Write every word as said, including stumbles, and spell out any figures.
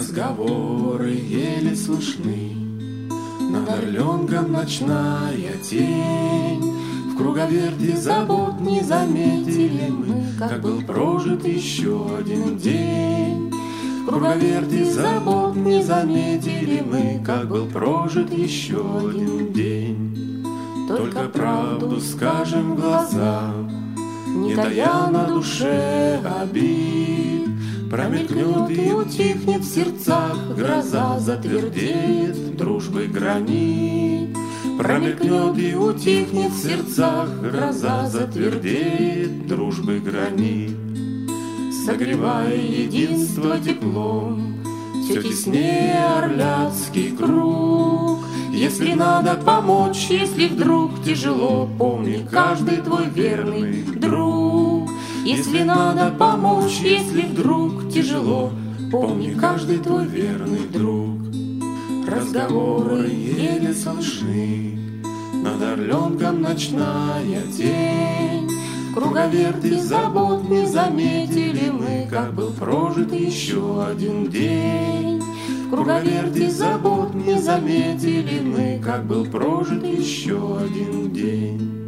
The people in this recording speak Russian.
Разговоры еле слышны, над Орленком ночная тень. В круговерти забот не заметили мы, как был прожит еще один день. В круговерти забот не заметили мы, как был прожит еще один день. Только правду скажем в глаза, не тая на душе обид. Промелькнет и утихнет в сердцах гроза, затвердеет дружбы гранит. Промелькнет и утихнет в сердцах гроза, затвердеет дружбы гранит. Согревая единство теплом, все теснее орляцкий круг. Если надо помочь, если вдруг тяжело, помни, каждый твой верный друг. Если надо помочь, если вдруг тяжело, помни, каждый твой верный друг. Разговоры еле слышны, над Орленком ночная тень. В круговерти забот не заметили мы, как был прожит еще один день. В круговерти забот не заметили мы, как был прожит еще один день.